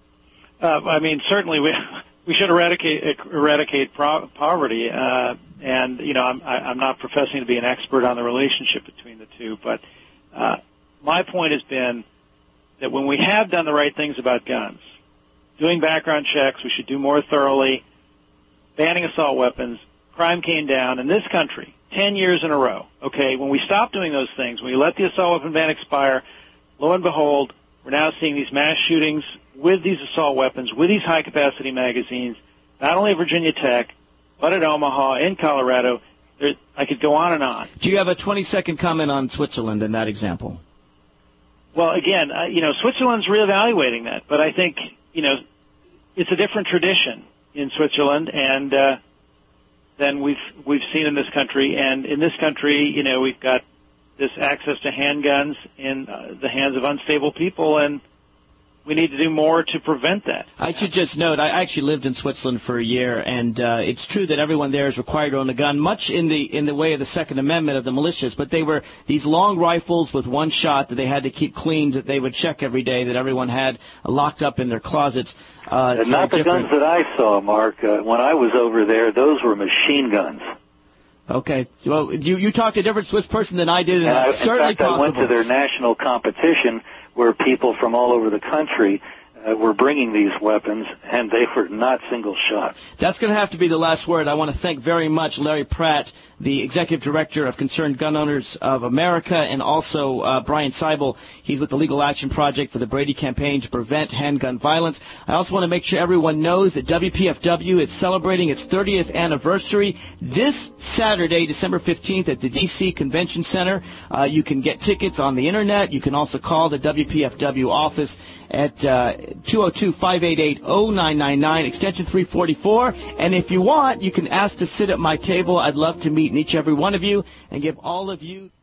Uh, I mean, certainly we we should eradicate eradicate pro- poverty. Uh, and you know, I'm I'm not professing to be an expert on the relationship between the two, but uh, my point has been that when we have done the right things about guns, doing background checks, we should do more thoroughly, banning assault weapons, crime came down in this country ten years in a row. Okay, when we stop doing those things, when we let the assault weapon ban expire, lo and behold, we're now seeing these mass shootings with these assault weapons, with these high-capacity magazines, not only at Virginia Tech, but at Omaha, in Colorado. There, I could go on and on. Do you have a twenty-second comment on Switzerland in that example? Well, again, uh, you know, Switzerland's reevaluating that, but I think, you know, it's a different tradition in Switzerland, and uh, than we've we've seen in this country. And in this country, you know, we've got this access to handguns in uh, the hands of unstable people, and we need to do more to prevent that. I should just note, I actually lived in Switzerland for a year, and uh, it's true that everyone there is required to own a gun, much in the in the way of the Second Amendment of the militias, but they were these long rifles with one shot that they had to keep cleaned, that they would check every day, that everyone had locked up in their closets. Uh, and not the different. guns that I saw, Mark. Uh, when I was over there, those were machine guns. Okay. Well, you, you talked to a different Swiss person than I did, and, and I, that's certainly in fact, possible. I went to their national competition where people from all over the country uh, were bringing these weapons, and they were not single shots. That's going to have to be the last word. I want to thank very much Larry Pratt, the Executive Director of Concerned Gun Owners of America, and also uh, Brian Seibel. He's with the Legal Action Project for the Brady Campaign to Prevent Handgun Violence. I also want to make sure everyone knows that W P F W is celebrating its thirtieth anniversary this Saturday, December fifteenth, at the D C Convention Center. Uh, you can get tickets on the Internet. You can also call the W P F W office at uh, two oh two, five eight eight, oh nine nine nine, extension three forty-four. And if you want, you can ask to sit at my table. I'd love to meet each and every one of you and give all of you...